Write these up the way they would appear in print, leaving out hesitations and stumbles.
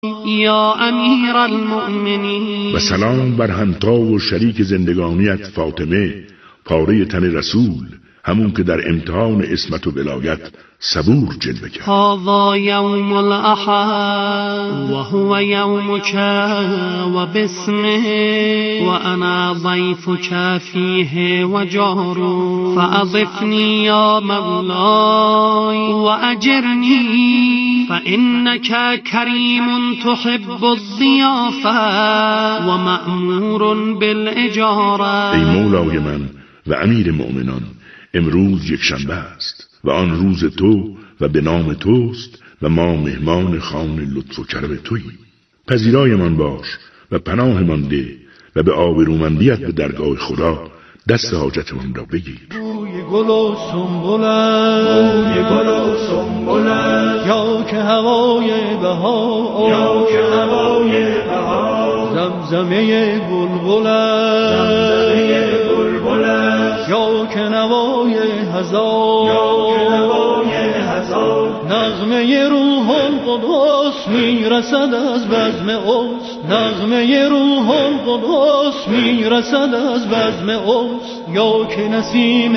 یا امیر المؤمنین. و سلام بر همتا و شریک زندگانیت فاطمه، پاره تن رسول، همون که در امتحان عصمت و ولایت صبور جلوه کرد. هذا یوم الاحد و هو یومک و باسمه و انا ضیفک فیه و جارو فاضفنی یا مولای و اجرنی فانک کریم تحب الضیافه و مأمور بالاجاره. ای مولای من و امیر مؤمنان، امروز یک شنبه است و آن روز تو و به نام توست و ما مهمان خان لطف و کرم تویی. پذیرایمان باش و پناهمان ده و به آبرومندیت به درگاه خدا دست حاجتمان را بگیر. بوی گل و سنبلت، بوی گل و سنبلت، یا که هوای بهار، یا که هوای بهار، زمزمه بلبلت، زمزمه بلبلت، یا که نوای هزار، یا که نوای هزار، نغمه روح القدس میرسد از بزم اوست، نغمه روح القدس میرسد از بزم اوست، یا که نسیم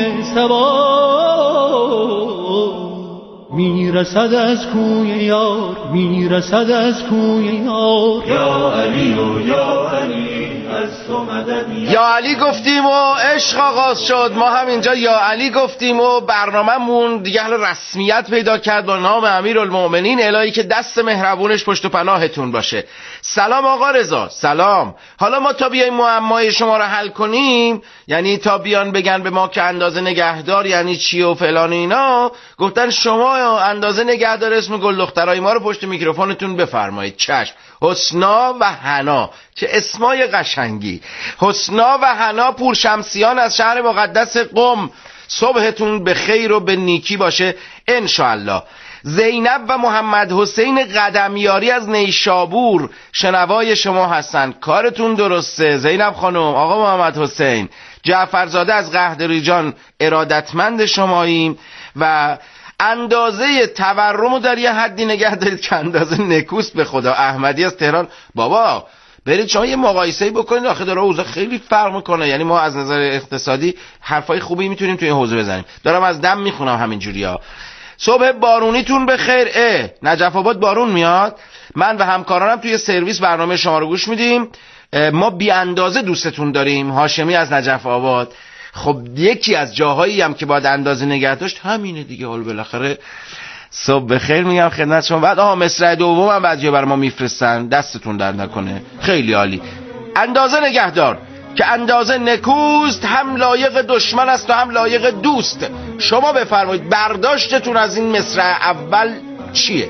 صبا میرسد از کوی یار، میرسد از کوی یار. یا علی و یا علی از تو مددی. یا علی گفتیم و عشق آغاز شد. ما هم اینجا یا علی گفتیم و برنامه‌مون دیگه رسمیت پیدا کرد با نام امیرالمؤمنین، الهی که دست مهربونش پشت و پناهتون باشه. سلام آقا رضا. سلام. حالا ما تا بیایم معمای شما رو حل کنیم، یعنی تا بیان بگن به ما که اندازه نگهدار یعنی چی و فلان اینا، گفتن شما اندازه نگهدار اسم گل دخترای ما رو پشت میکروفونتون بفرمایید. چشم. حسنا و حنا، چه اسمای قشنگی. حسنا و حنا پورشمسیان از شهر مقدس قم، صبحتون به خیر و به نیکی باشه انشاءالله. زینب و محمد حسین قدمیاری از نیشابور شنوای شما هستن. کارتون درسته زینب خانم. آقا محمد حسین جعفرزاده از قهدریجان ارادتمند شماییم و اندازه تورمو در یه حدی نگه دارید که اندازه نکوست. به خدا. احمدی از تهران، بابا برید شما یه مقایسه‌ای بکنید، آخه داره اوضاع خیلی فرق میکنه. یعنی ما از نظر اقتصادی حرفای خوبی میتونیم توی این حوزه بزنیم. دارم از دم میخونم همینجوریا. صبح بارونیتون بخیر. نجف آباد بارون میاد. من و همکارانم توی سرویس برنامه شما رو گوش میدیم. ما بی اندازه دوستتون داریم. هاشمی از نجف آباد. خب یکی از جاهایی هم که باید اندازه نگه داشت همینه دیگه. حالا بالاخره صبح بخیر میگم خدمت شما. بعد مصرع دوم هم بعضیا برای ما میفرستن، دستتون درد نکنه. خیلی عالی. اندازه نگهدار که اندازه نکوست، هم لایق دشمن است و هم لایق دوست. شما بفرمایید برداشتتون از این مصرع اول چیه؟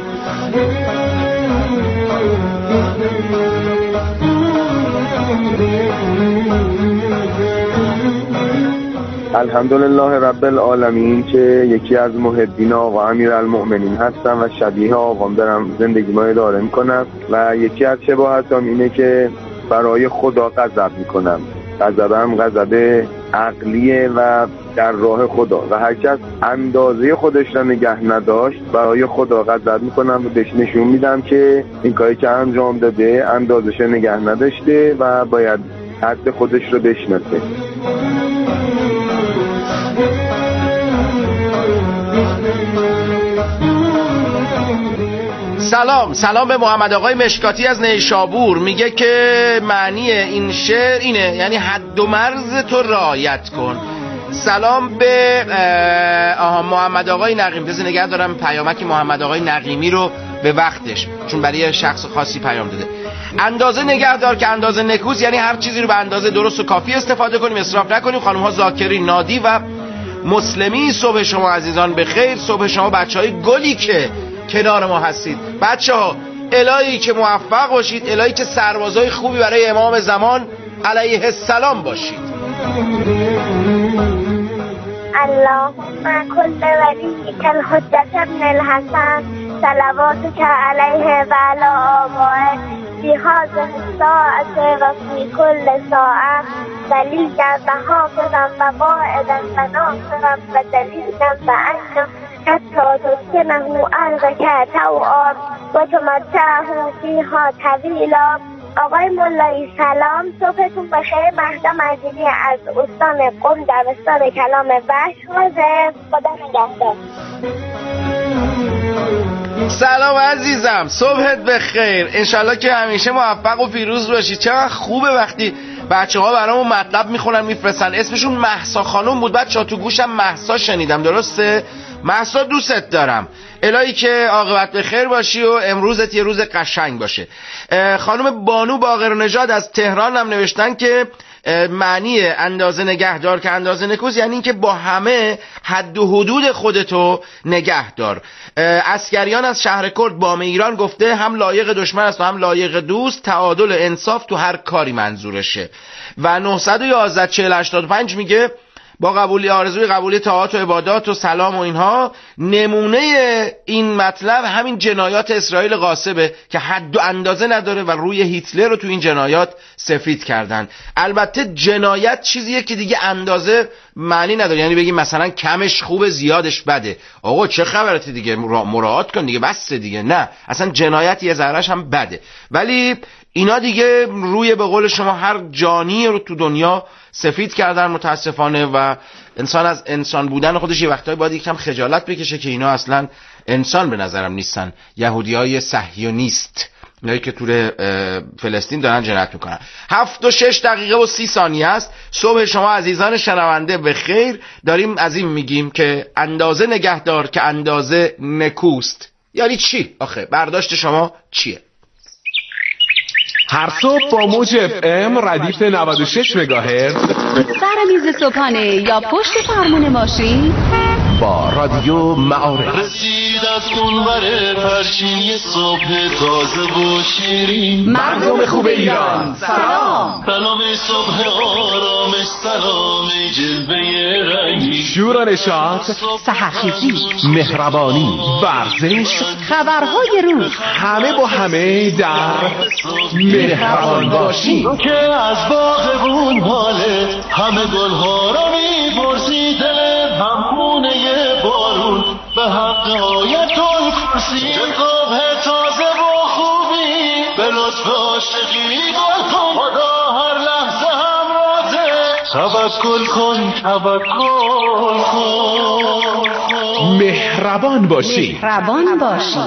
الحمدلله رب العالمین که یکی از محبین آقا امیرالمؤمنین هستم و شبیه آقام دارم زندگی ما اداره میکنم و یکی از شباهتام اینه که برای خدا غضب میکنم. غضبم غضب عقلیه و در راه خدا و هر کس اندازه خودش را نگه نداشت برای خدا غضب میکنم و بهش نشون میدم که این کاری که انجام داده اندازش نگه نداشته و باید حد خودش رو بشناسه. سلام به محمد آقای مشکاتی از نیشابور. میگه که معنی این شعر اینه، یعنی حد و مرز تو رعایت کن. سلام به محمد آقای نقیم. بذار نگه دارم پیامک محمد آقای نقیمی رو به وقتش، چون برای شخص خاصی پیام داده. اندازه نگه دار که اندازه نکوست، یعنی هر چیزی رو به اندازه درست و کافی استفاده کنیم، اسراف نکنیم. خانم ها زاکری، نادی و مسلمی، صبح شما عزیزان بخیر. صبح شما بچهای گلی که کنار ما هستید. بچه‌ها الهی که موفق باشید، الهی که سربازای خوبی برای امام زمان علیه السلام باشید. اللهم کل ولیک الحجة ابن الحسن صلواتک علیه و علی آبائه فی هذه الساعة و فی کل ساعة دلیلا و حافظا و قائدا و ناصرا و دلیلا و انجا حتی تسکنه ارضک طوعا و تمتعه فیها طویلا. آقای مولایی سلام، صبحتون بخیر. مهدا مجیدی از استان قم دبستان کلام وحش حاضر. خدا نگهدار. سلام عزیزم، صبحت بخیر. انشالله که همیشه موفق و پیروز باشی. چقدر خوبه وقتی بچه‌ها برامون مطلب میخونن میفرستن. اسمشون مهسا خانم بود. بچه‌ها تو گوشم مهسا شنیدم، درسته؟ مهسا دوست دارم. الهی که عاقبت بخیر باشی و امروزت یه روز قشنگ باشه. خانم بانو باقرنژاد از تهران هم نوشتن که معنی اندازه نگهدار که اندازه نکوست یعنی این که با همه حد و حدود خودتو نگه دار. عسکریان از شهر کرد بام ایران گفته هم لایق دشمن است و هم لایق دوست، تعادل انصاف تو هر کاری منظورشه. و 911 4085 میگه با آرزوی قبولی طاعات و عبادات و سلام و اینها، نمونه این مطلب همین جنایات اسرائیل غاصبه که حد و اندازه نداره و روی هیتلر رو تو این جنایات سفید کردن. البته جنایت چیزیه که دیگه اندازه معنی نداره، یعنی بگیم مثلا کمش خوبه زیادش بده. آقا چه خبرته دیگه، مراعات کن دیگه، بس دیگه. نه، اصلا جنایت یه ذره‌اش هم بده، ولی اینا دیگه روی به قول شما هر جانی رو تو دنیا سفید کردن متاسفانه. و انسان از انسان بودن خودش یه وقتایی باید یکم خجالت بکشه که اینا اصلا انسان به نظرم نیستن. یهودیای صهیونیست، اینایی که تو فلسطین دارن جنایت میکنن. 7:06:30 است. صبح شما عزیزان شنونده به خیر. داریم از این میگیم که اندازه نگهدار که اندازه نکوست. یعنی چی؟ آخه برداشت شما چیه؟ هر صبح با موج FM ردیف 96 مگاهرتز سر میز صبحانه یا پشت فرمون ماشین با رادیو معارف رسید از اونور پرچین صبح تازه و شیرین. مردم خوب ایران سلام. سلام صبح آرامش، سلام جلوه رنگی، شور و نشاط، سحرخیزی، مهربانی، ورزش، خبرهای روز، همه با همه در مهربان باشیم. که از باغبون حاله همه گلها را می‌پرسیده، همخونه بارون به حق آیت الکرسی. صبح تازه و خوبی به لطف عاشقی گل کن، خدا هر لحظه همراهه. توکل کن، توکل کن، مهربان باشی. مهربان باشی.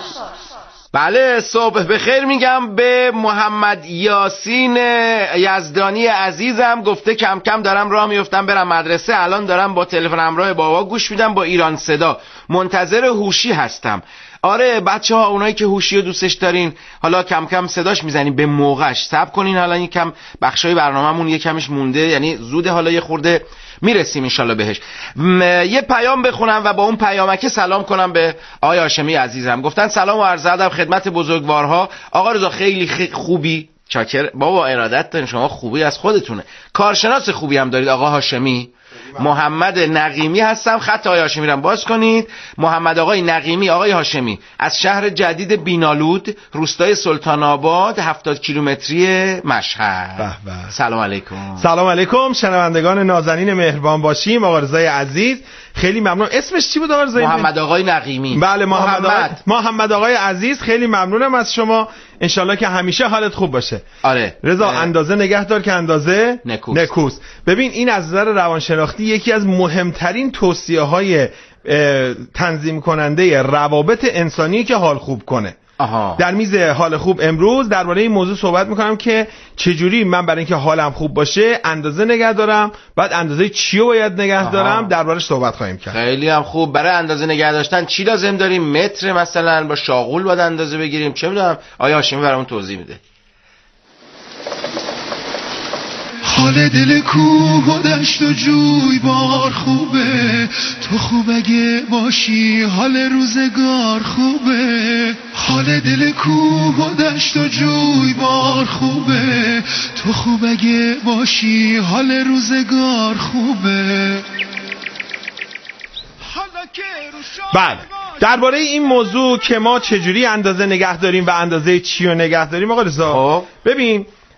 بله، صبح بخیر میگم به محمد یاسین یزدانی عزیزم. گفته کم کم دارم راه میفتم برم مدرسه، الان دارم با تلفن همراه بابا گوش میدم با ایران صدا، منتظر هوشی هستم. آره بچه ها، اونایی که هوشی رو دوستش دارین حالا کم کم صداش میزنین به موقعش. صبر کنین، حالا یکم بخشای برنامه‌مون یکمش مونده، یعنی زوده، حالا یه خورده میرسیم انشالله بهش. یه پیام بخونم و با اون پیامک سلام کنم به آقای هاشمی عزیزم. گفتن سلام و عرض ادب خدمت بزرگوارها. آقا رضا خیلی خوبی، چاکر بابا، ارادت دارین، شما خوبی از خودتونه. کارشناس خوبی هم دارید آقا هاشمی. محمد نقیمی هستم، خط آقای هاشمی رو باز کنید. محمد آقای نقیمی، آقای هاشمی از شهر جدید بینالود، روستای سلطان آباد، 70 کیلومتری مشهد. سلام علیکم. سلام علیکم شنوندگان نازنین مهربان باشیم. آقا رضای عزیز خیلی ممنون. اسمش چی بود آقا رضا؟ محمد آقای نقیمی. بله محمد آقای عزیز، خیلی ممنونم از شما. انشالله که همیشه حالت خوب باشه. آره رضا، اندازه نگه دار که اندازه نکوست. ببین این از نظر روانشناختی یکی از مهمترین توصیه‌های تنظیم کننده روابط انسانی که حال خوب کنه. در میز حال خوب امروز درباره این موضوع صحبت میکنم که چجوری من برای اینکه حالم خوب باشه اندازه نگه دارم، بعد اندازه چی رو باید نگه دارم، دربارش صحبت خواهیم کرد. خیلی هم خوب. برای اندازه نگه داشتن چی لازم داریم؟ متر مثلا با شاغول باید اندازه بگیریم، چه میدونم. آیا هاشمی برامون توضیح میده. حال دل کوه و دشت و جوی بار خوبه، تو خوب اگه باشی حال روزگار خوبه. حال دل کوه و دشت و جوی بار خوبه، تو خوب اگه باشی حال روزگار خوبه. بله، درباره این موضوع که ما چجوری اندازه نگه داریم و اندازه چی رو نگه داریم آقا رضا، ببین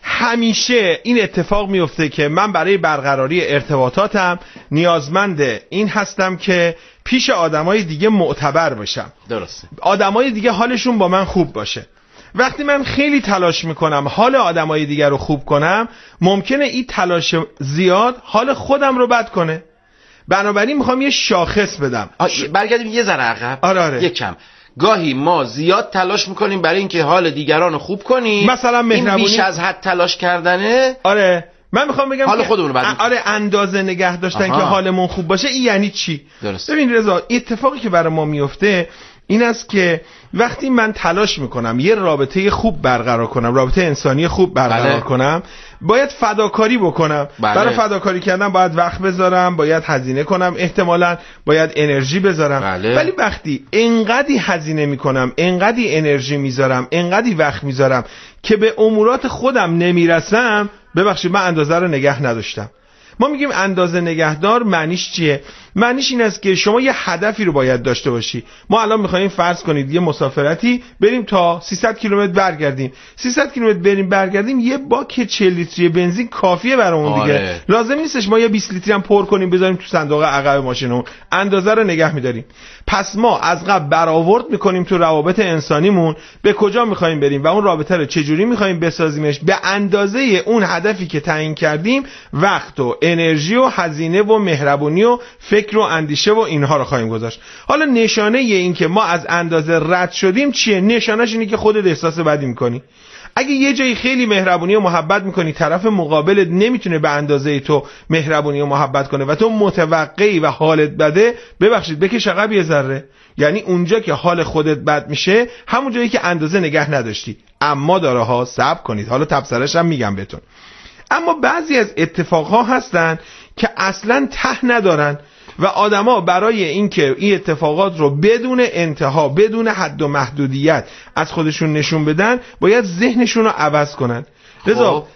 همیشه این اتفاق میفته که من برای برقراری ارتباطاتم نیازمند این هستم که پیش آدمای دیگه معتبر باشم. درسته. آدمای دیگه حالشون با من خوب باشه. وقتی من خیلی تلاش میکنم حال آدمای دیگه رو خوب کنم، ممکنه این تلاش زیاد حال خودم رو بد کنه. بنابراین میخوام یه شاخص بدم. برگردیم یه ذره عقب. آره. یک کم. گاهی ما زیاد تلاش میکنیم برای اینکه حال دیگران رو خوب کنیم. مثلا مهربونی. این بیش از حد تلاش کردنه. آره. من میخوام بگم حال خودمون رو بد. آره، اندازه نگه داشتن که حالمون خوب باشه. این یعنی چی؟ درست. ببین رضا، اتفاقی که برای ما میفته این است که وقتی من تلاش میکنم یه رابطه خوب برقرار کنم، رابطه انسانی خوب برقرار کنم، باید فداکاری بکنم. برای فداکاری کردن باید وقت بذارم، باید هزینه کنم، احتمالاً باید انرژی بذارم. ولی وقتی انقدی هزینه میکنم، انقدی انرژی میذارم، انقدی وقت میذارم که به امورات خودم نمیرسم، ببخشید من اندازه رو نگه نداشتم. ما میگیم اندازه نگهدار، معنیش چیه؟ معنیش این است که شما یه هدفی رو باید داشته باشی. ما الان میخوایم فرض کنید یه مسافرتی بریم تا 300 کیلومتر برگردیم. 300 کیلومتر بریم برگردیم، یه باک 40 لیتری بنزین کافیه برامون دیگه. لازم نیستش ما یه 20 لیتری هم پر کنیم بذاریم تو صندوق عقب ماشینمون. اندازه رو نگه می‌داریم. پس ما از قبل برآورد میکنیم تو روابط انسانیمون به کجا میخوایم بریم و اون رابطه رو چجوری میخوایم بسازیمش. به اندازه اون هدفی که تعیین کردیم وقت و انرژی و هزینه و مهربونی و فکر و اندیشه و اینها رو خواهیم گذاشت. حالا نشانه این که ما از اندازه رد شدیم چیه؟ نشانهش اینه که خودت احساس بدی میکنی. اگه یه جایی خیلی مهربونی و محبت میکنی، طرف مقابلت نمیتونه به اندازه تو مهربونی و محبت کنه و تو متوقعی و حالت بده، ببخشید بکش عقب یه ذره. یعنی اونجا که حال خودت بد میشه همون جایی که اندازه نگه نداشتی. اما داره ها، صبر کنید، حالا تفسیرش هم میگم بهتون. اما بعضی از اتفاقها هستن که اصلا ته ندارن و آدما برای اینکه این اتفاقات رو بدون انتها، بدون حد و محدودیت از خودشون نشون بدن، باید ذهنشون رو عوض کنن. رضا،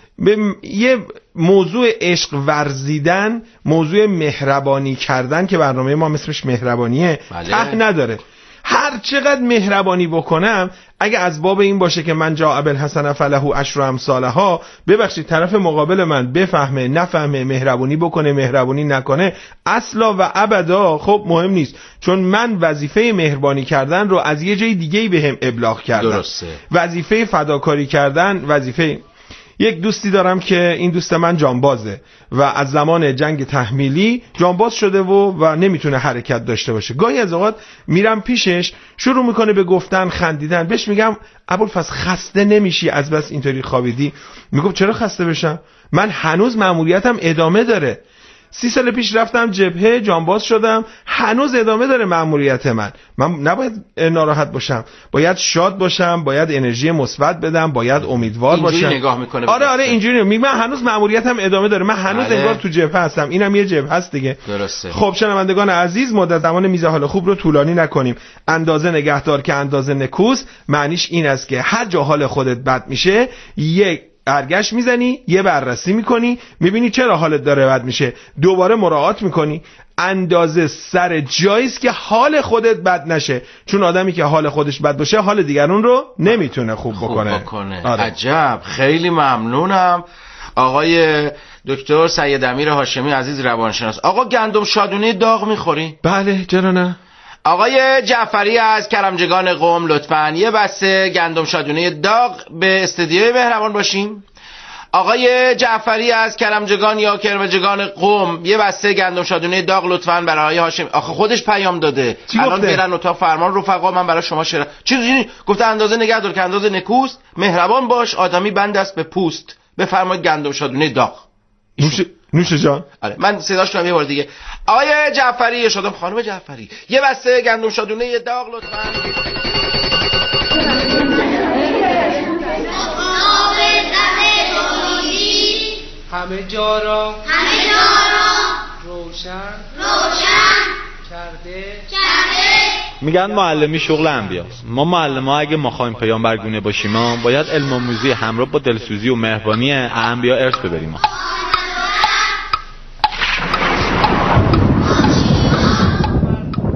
یه موضوع عشق ورزیدن، موضوع مهربانی کردن که برنامه ما اسمش مهربانیه، ته نداره. هر چقدر مهربانی بکنم، اگه از باب این باشه که من جاء بالحسنة فله عشر امثالها، ببخشید طرف مقابل من بفهمه نفهمه، مهربونی بکنه مهربونی نکنه، اصلا و ابدا خب مهم نیست، چون من وظیفه مهربانی کردن رو از یه جای دیگه‌ای بهم ابلاغ کردن. درسته. وظیفه فداکاری کردن، وظیفه یک دوستی دارم که این دوست من جانبازه و از زمان جنگ تحمیلی جانباز شده و نمیتونه حرکت داشته باشه. گاهی از اوقات میرم پیشش، شروع میکنه به گفتن، خندیدن. بهش میگم ابوالفضل خسته نمیشی از بس اینطوری خوابیدی؟ میگم چرا خسته بشم؟ من هنوز مأموریتم ادامه داره. 30 سال پیش رفتم جبهه، جانباز شدم، هنوز ادامه داره مأموریت من نباید ناراحت باشم، باید شاد باشم، باید انرژی مثبت بدم، باید امیدوار باشم. اینجوری نگاه میکنه. آره اینجوری میگم من هنوز مأموریتم ادامه داره، من هنوز انگار تو جبهه هستم، اینم یه جبهه است دیگه. درسته. خب شنوندگان عزیز، مدت زمان میز حال خوب رو طولانی نکنیم. اندازه نگهدار که اندازه نکوس، معنیش این است که هر جا حال خودت بد میشه یک برگشت میزنی، یه بررسی میکنی، میبینی چرا حالت داره بد میشه، دوباره مراعات میکنی. اندازه سر جاییست که حال خودت بد نشه، چون آدمی که حال خودش بد باشه حال دیگرون رو نمیتونه خوب بکنه. آره. عجب، خیلی ممنونم آقای دکتر سید امیر هاشمی عزیز روانشناس. آقا گندم شادونه داغ میخوری؟ بله چرا نه. آقای جعفری از کرمجگان قم، لطفاً یه بسته گندم شادونه داغ به استدیوی مهربان باشیم. آقای جعفری از کرمجگان یا کرمجگان قم، یه بسته گندم شادونه داغ لطفاً برای آقای هاشمی. آخه خودش پیام داده، الان برن اتاق فرمان. رفقا من برای شما چیزی گفته اندازه نگه دار که اندازه نکوست، مهربان باش، آدمی بند است به پوست، بفرمایید گندم شادونه داغ. نوش جان. آره من صداش کنم یه بار دیگه. آقای جعفری، شادم خانم جعفری، یه بسته گندم شادونه داغ لطفاً. همه جا را روشن کرده. میگن معلمی شغل انبیاست. ما معلم‌ها اگه ما خواهیم پیامبرگونه باشیم باید علم آموزی همراه با دلسوزی و مهربانی انبیا ارث ببریم.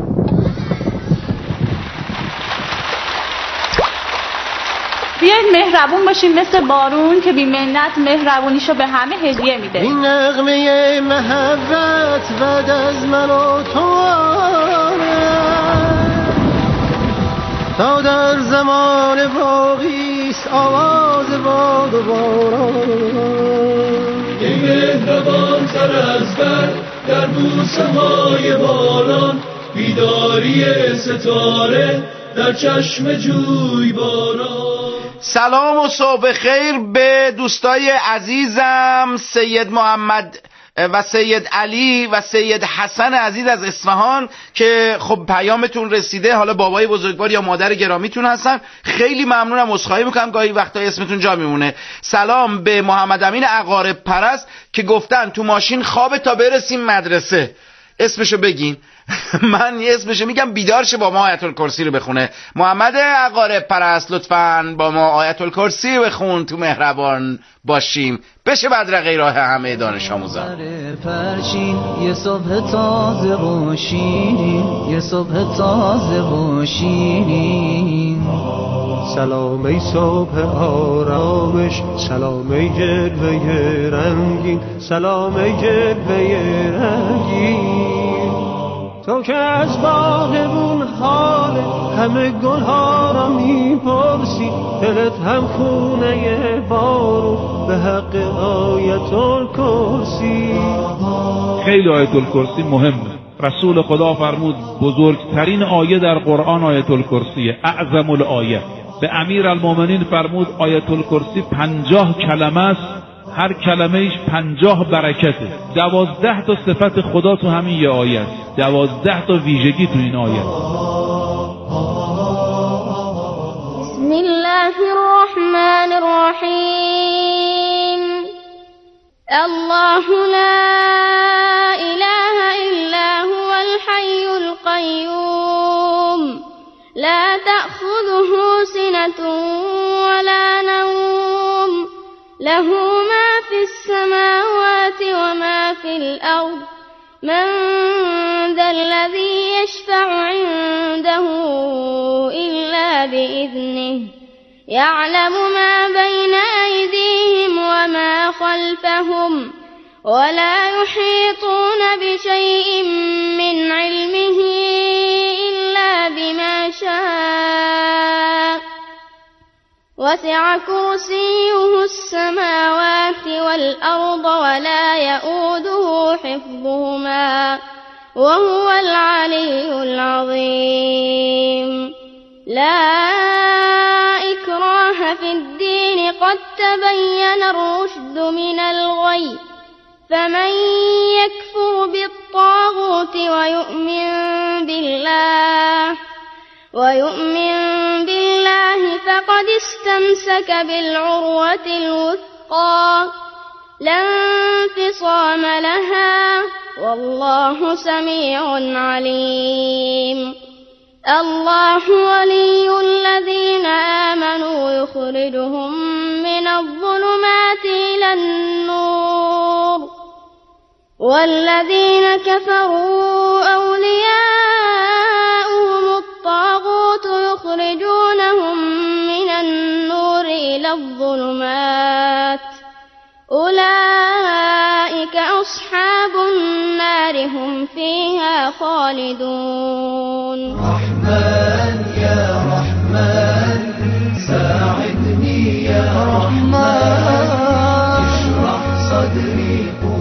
بیاید مهربون باشیم مثل بارون که بی منت مهربونیشو به همه هدیه میده. این نغمه محبت بعد از من و تو تا در زمان باقیست آواز باد و باران. ای مهربان تر از بر در بوسه های باران، بیداری ستاره در چشم جوی باران. سلام و صبح خیر به دوستای عزیزم سید محمد و سید علی و سید حسن عزیز از اصفهان که خب پیامتون رسیده. حالا بابای بزرگوار یا مادر گرامیتون هستن، خیلی ممنونم. عذرخواهی میکنم گاهی وقتا اسمتون جا میمونه. سلام به محمد امین عقارب پرست که گفتن تو ماشین خواب تا برسیم مدرسه. اسمشو بگین. من یه اسمشو میگم بیدار شه با ما آیت الکرسی رو بخونه. محمد عقارب پرست لطفاً با ما آیت الکرسی رو بخون تو مهربان باشیم بشه بدرقه راه همه دانش آموزان. یه صبح تازه و شیرین، یه صبح تازه و شیرین. سلام ای صبح آرامش، سلام ای جلوه رنگین، سلام ای جلوه رنگین. تو که از باغبون حال همه گلها را میپرسی، دلت هم خونه بارون به حق آیت الکرسی. خیلی آیت الکرسی مهمه. رسول خدا فرمود بزرگترین آیه در قرآن آیت الکرسیه، اعظم الآیه. به امیرالمومنین فرمود آیت الکرسی 50 کلمه است، هر کلمه‌ایش 50 برکته. 12 تا صفت خدا تو همین یه آیه است، 12 تا ویژگی تو این آیه. بسم الله الرحمن الرحیم. الله لا اله الا هو الحي القيوم لا تأخذه سنة ولا نوم له ما في السماوات وما في الأرض من ذا الذي يشفع عنده إلا بإذنه يعلم ما بين أيديهم وما خلفهم ولا يحيطون بشيء من علمه إلا بما شاء وسع كرسيه السماوات والأرض ولا يؤوده حفظهما وهو العلي العظيم. لا إكراه في الدين قد تبين الرشد من الغي فمن يكفر بالطاغوت ويؤمن بالله فقد استمسك بالعروة الوثقى لا انفصام لها والله سميع عليم. الله ولي الذين آمنوا يخرجهم من الظلمات إلى النور والذين كفروا أولياؤهم الطاغوت يخرجونهم من النور إلى الظلمات أولئك أصحاب النار هم فيها خالدون. رحمن يا رحمن ساعدني يا رحمن اشرح صدري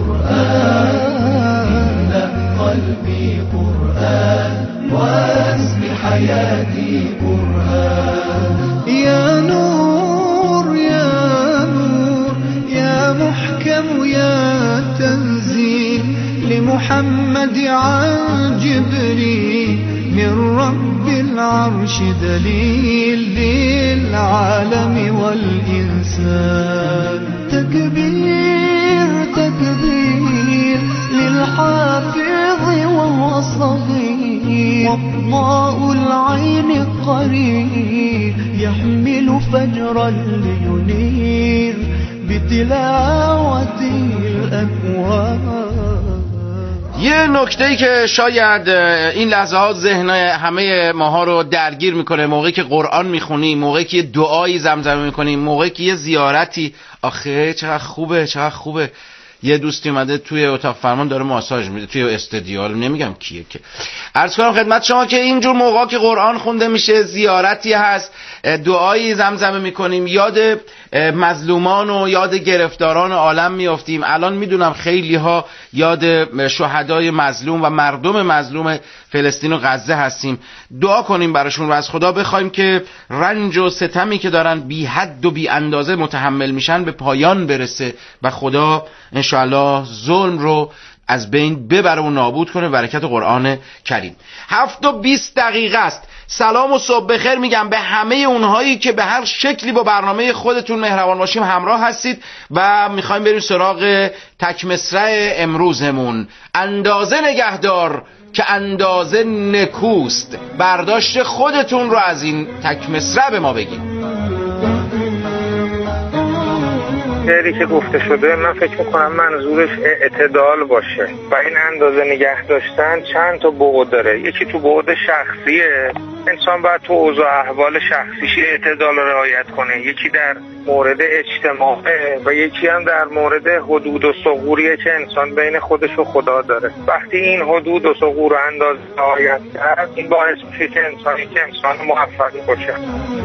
قرآن املأ قلبي قرآن واسم حياتي قرآن. يا نور يا نور يا محكم يا تنزيل لمحمد عن جبريل من رب العرش دليل للعالم والإنسان. تكبير تكبير للحافظ وهو صغير وضاء العين قريب يحمل فجرا لينير بتلاوة الأكوان. یه نکته‌ای که شاید این لحظه ها ذهن همه ماها رو درگیر میکنه، موقعی که قرآن میخونیم، موقعی که دعایی زمزمه میکنیم، موقعی که یه زیارتی، آخه چقدر خوبه. یه دوستی اومده توی اتاق فرمان داره ماساژ میده توی استدیو، نمیگم کیه که. عرض کنم خدمت شما که اینجور موقعا که قرآن خونده میشه، زیارتی هست، دعایی زمزمه میکنیم، یاد مظلومان و یاد گرفتاران عالم میافتیم. الان میدونم خیلی ها یاد شهدای مظلوم و مردم مظلوم فلسطین و غزه هستیم. دعا کنیم براشون و از خدا بخوایم که رنج و ستمی که دارن بی حد و بی اندازه متحمل میشن به پایان برسه و خدا انشاءالله ظلم رو از بین ببره و نابود کنه. برکت قرآن کریم. 7:20 است. سلام و صبح بخیر میگم به همه اونهایی که به هر شکلی با برنامه خودتون مهربان باشیم همراه هستید و میخوایم بریم سراغ تک مصرع امروزمون. اندازه نگهدار که اندازه نکوست. برداشت خودتون رو از این تک مصرع به ما بگید. شعری که گفته شده من فکر میکنم منظورش اعتدال باشه و این اندازه نگه داشتن چند تا بعد داره. یکی تو بعد شخصیه، انسان باید تو اوضاع احوال شخصیش اعتدال رعایت کنه، یکی در مورد اجتماعه و یکی هم در مورد حدود و ثغوریه که انسان بین خودش و خدا داره. وقتی این حدود و ثغور رو اندازه رعایت کرد، این باعث میشه که انسان موفقی باشه.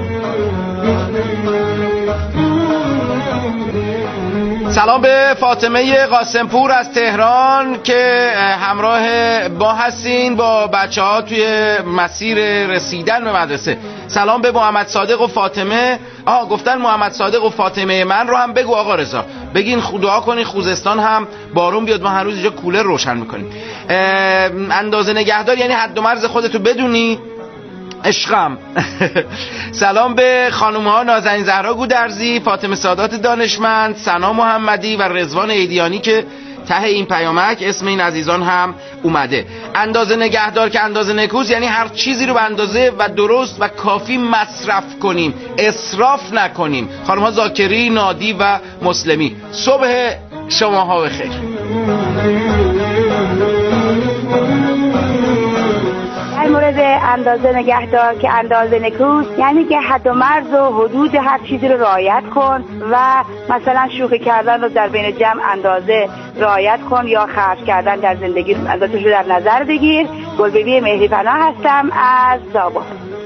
سلام به فاطمه قاسمپور از تهران که همراه ما هستین با بچه ها توی مسیر رسیدن به مدرسه. سلام به محمد صادق و فاطمه. گفتن محمد صادق و فاطمه من رو هم بگو آقا رضا، بگین دعا کنین خوزستان هم بارون بیاد، ما هر روز اینجا کولر روشن میکنیم. اندازه نگهدار یعنی حد و مرز خودتو بدونی عشقم. سلام به خانم ها نازنین زهرا گودرزی، فاطمه سادات دانشمند، سنا محمدی و رضوان ایدیانی که ته این پیامک اسم این عزیزان هم اومده. اندازه نگهدار که اندازه نکوست یعنی هر چیزی رو به اندازه و درست و کافی مصرف کنیم، اسراف نکنیم. خانم ها زاکری، نادی و مسلمی، صبح شماها بخیر. در مورد اندازه نگهدار که اندازه نکوست یعنی که حد و مرز و حدود هر چیزی رو رعایت کن و مثلا شوخی کردن رو در بین جمع اندازه رعایت کن یا خرج کردن در زندگی اندازه‌اش رو در نظر بگیر. گلبیبی مهری پناه هستم از زابا.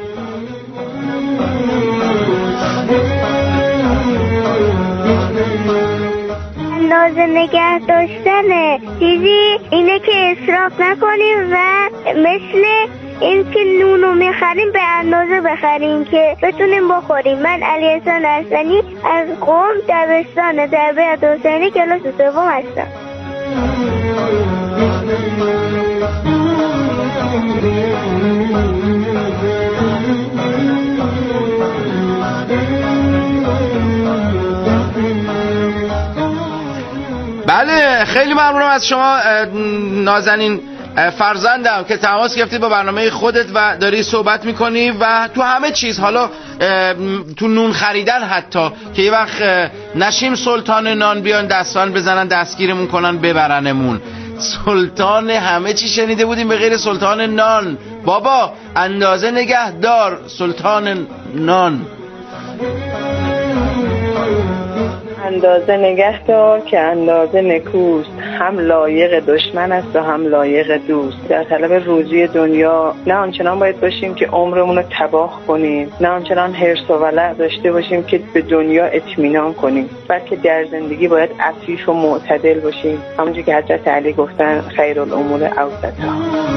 اندازه نگه داشتن چیزی اینه که اسراف نکنیم و مثل این که نونو میخریم به اندازه بخریم که بتونیم بخوریم. من علی احسان حسنی از قم دبستان تربیت حسینی کلاس 3 هستم. بله خیلی ممنونم از شما نازنین فرزندم که تماس گرفتی با برنامه خودت و داری صحبت میکنی و تو همه چیز، حالا تو نون خریدن حتی که یه وقت نشیم سلطان نان بیان دستان بزنن دستگیرمون کنن ببرنمون. سلطان همه چی شنیده بودیم به غیر سلطان نان. بابا اندازه نگه دار سلطان نان. اندازه نگه دار که اندازه نکوست، هم لایق دشمن است و هم لایق دوست. در طلب روزی دنیا نه آنچنان باید باشیم که عمرمون رو تباه کنیم، نه آنچنان حرص و ولع داشته باشیم که به دنیا اطمینان کنیم، بلکه در زندگی باید عفیف و معتدل باشیم، همونجوری که حضرت علی گفتن خیرالامور اوسطها.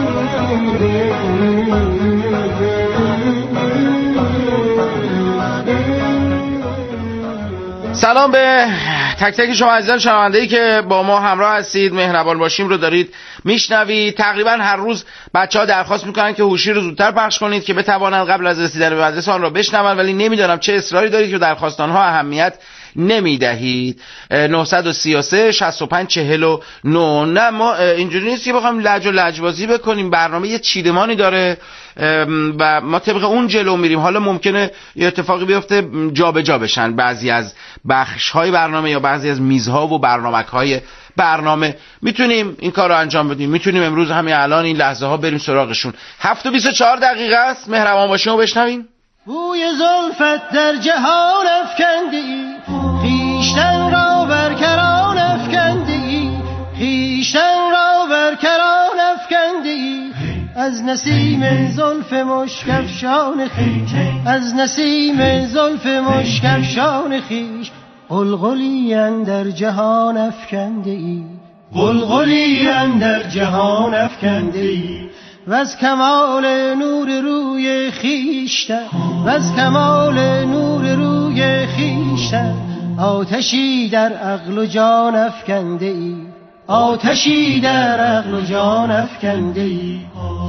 سلام به تک تک شما عزیزان شنونده‌ای که با ما همراه هستید. مهربان باشیم رو دارید میشنوید. تقریبا هر روز بچه‌ها درخواست میکنن که هوشی رو زودتر پخش کنید که بتوانند قبل از رسیدن به مدرسه آن را بشنوند، ولی نمیدونم چه اصراری دارید که درخواست آنها اهمیت نمیدهید. 933 65 49. نه ما اینجوری نیست که بخوایم لج و لجبازی بکنیم، برنامه یه چیدمانی داره و ما طبق اون جلو میریم. حالا ممکنه یه اتفاقی بیفته جابجا بشن بعضی از بخش‌های برنامه یا بعضی از میزها و برنامه‌های برنامه. میتونیم این کار رو انجام بدیم، میتونیم امروز همین الان این لحظه ها بریم سراغشون. 7:24 است. مهربان باشیم و بشنویم. بوی زلفت در جهان افکندی، خویشتن را بر کران افکندی، خویشتن را بر کران افکندی. از نسیم زلف مشک افشان خویش، از نسیم زلف مشک افشان خویش، قلقلی اندر جهان افکنده ای، قلقلی اندر جهان افکنده ای. وز کمال نور روی خویشتن، وز کمال نور روی خویشتن، آتشی در عقل و جان افکنده ای، آتشی در عقل و جان افکنده ای.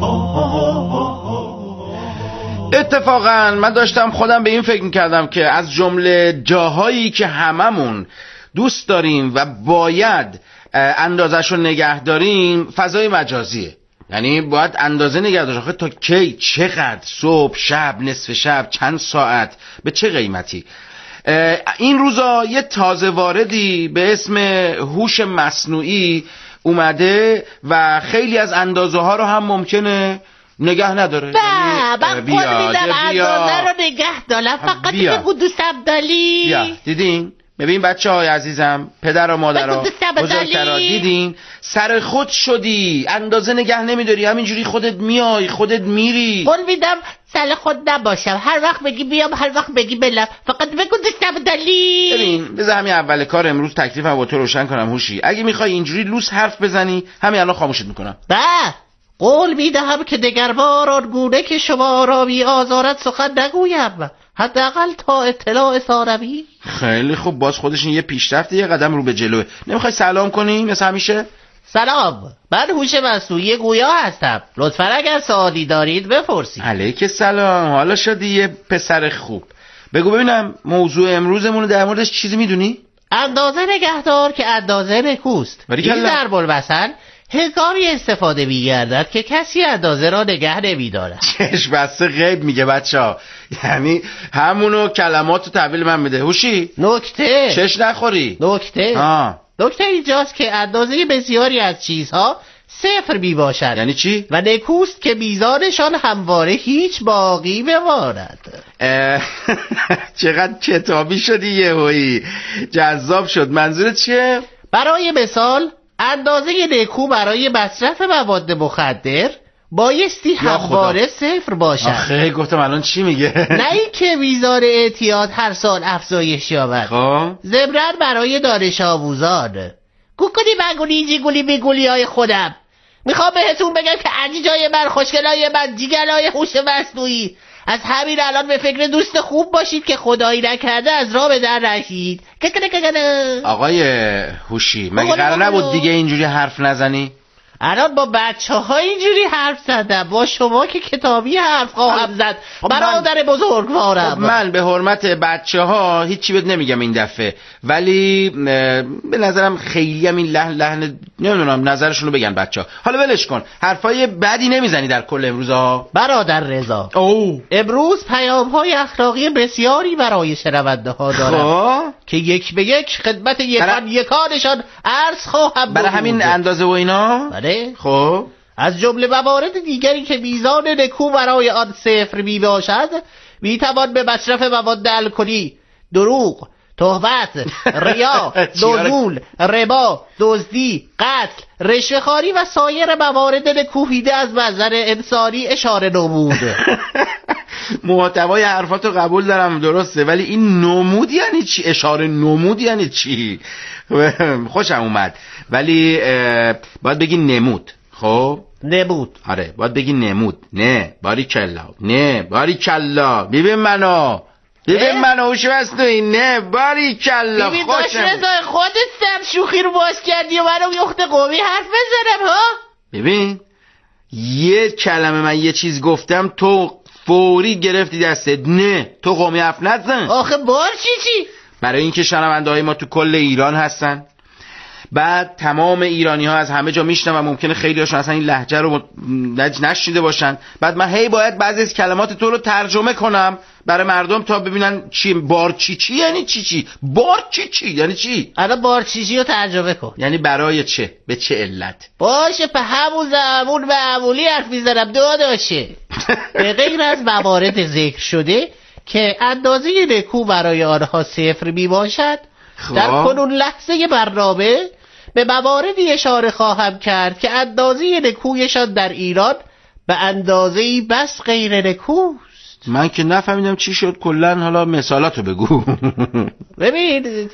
اتفاقا من داشتم خودم به این فکر میکردم که از جمله جاهایی که هممون دوست داریم و باید اندازش رو نگه داریم فضای مجازیه. یعنی باید اندازه نگه داشت. آخه تا کی، چقدر، صبح، شب، نصف شب، چند ساعت، به چه قیمتی؟ این روزا یه تازه واردی به اسم هوش مصنوعی اومده و خیلی از اندازه ها رو هم ممکنه نگه نداره. من خود میدم اندازه رو نگه دارم، فقط بگو دوست عبدالی. بیا دیدین؟ ببین بچه های عزیزم، پدر و مادرها، بزرگترها، دیدین؟ سر خود شدی، اندازه نگه نمیداری، همینجوری خودت میای خودت میری. قول میدم سر خود نباشم، هر وقت بگی بیام هر وقت بگی بلم، فقط بگو دوست عبدلی. ببین بذار همین اول کار امروز تکلیفم با تو روشن کنم هوشی. اگه میخوای اینجوری لوس حرف بزنی همین الان خاموشت میکنم. قول میدهم که دگربار آنگونه که شما را بی آزارت سخن نگویم، حداقل تا اطلاع ثانوی. خیلی خوب، باز خودشون یه پیشرفت، یه قدم رو به جلوه. نمیخوای سلام کنی مثل همیشه؟ سلام، من هوش مصنوعی گویا هستم، لطفا اگر سوالی دارید بپرسید. علیک سلام، حالا شدی یه پسر خوب. بگو ببینم موضوع امروزمون رو در موردش چیزی میدونی؟ اندازه نگهدار که اندازه نکوست. این ضرب المثل هنگامی استفاده می‌گردد که کسی اندازه را نگه نمی‌دارد. چشم بسته غیب میگه بچه‌ها، یعنی همونو کلماتو تحویل من میده. هوشی نکته چش نخوری. نکته اینجاست که اندازه بسیاری از چیزها صفر میباشد. یعنی چی؟ و نکوست که میزانشان همواره هیچ باقی بماند. چقدر کتابی شدی یهویی، جذاب شد. منظورت چیه؟ برای مثال اندازه نکو برای مصرف مواد مخدر بایستی همواره صفر باشد. آخه گفتم الان چی میگه؟ نه این که میزان اعتیاد هر سال افزایش یابد. ضمناً برای دانش آموزان گوگلی مگولی گولی بیگولی های خودم میخوام بهتون بگم که عزیزای من، خوشگلای من، جیگرای هوش مصنوعی، از همین الان به فکر دوست خوب باشید که خدایی نکرده از راه به در رسید. آقای هوشی مگه قرار نبود دیگه اینجوری حرف نزنی؟ الان با بچه‌ها اینجوری حرف زدم، با شما که کتابی حرف خواهم زد. برادر بزرگوارم. من به حرمت بچه‌ها هیچی بهت نمیگم این دفعه، ولی به نظرم خیلی هم این لحن نمیدونم، نظرشونو بگن بچه‌ها. حالا ولش کن، حرفای بدی نمیزنی در کل امروزا. برادر رضا امروز پیام‌های اخلاقی بسیاری برای شنونده‌ها دارم که یک به یک خدمت یکانشان عرض خواهم. برای همین اندازه و اینا. خب از جمله موارد دیگری که میزان نکو برای آن صفر می باشد، می توان به مصرف مواد الکلی، دروغ، تهمت، ریا، نزول، ربا، دزدی، قتل، رشوه‌خواری و سایر موارد نکوهیده از منظر انسانی اشاره نمود. محتوای حرفاتو قبول دارم درسته، ولی این نمود یعنی چی؟ اشاره نمود یعنی چی؟ خوشم اومد، ولی باید بگی نمود. خب نمود. آره باید بگی نمود. نه باریکلا، نه باریکلا، ببین منو، ببین منو هوش مصنوعی، نه باریکلا. ببین داشت رضای خودت سر شوخی رو باز کردی و منو یخت قومی حرف بزنم ها. ببین یه کلمه من یه چیز گفتم تو فوری گرفتی دستت. نه تو قومی حرف نزن. آخه بار چی؟ برای اینکه شنونده‌های ما تو کل ایران هستن، بعد تمام ایرانی ها از همه جا میشنن و ممکنه خیلی هاشون اصلا این لهجه رو نشنیده باشن، بعد من هی باید بعضی از کلمات تو رو ترجمه کنم برای مردم تا ببینن چی بارچیچی یعنی چی بارچیچی یعنی چی. الان بارچیچی رو ترجمه کن. یعنی برای چه؟ به چه علت؟ باشه به همون زبون معمولی حرف میزنم داداشه. به غیر از موارد ذکر شده که اندازه نکو برای آنها صفر میباشد، در کنون لحظه برنامه به مواردی اشاره خواهم کرد که اندازه نکویشان در ایران به اندازه‌ای بس غیر نکوست. من که نفهمیدم چی شد کلن، حالا مثالاتو بگو. ببین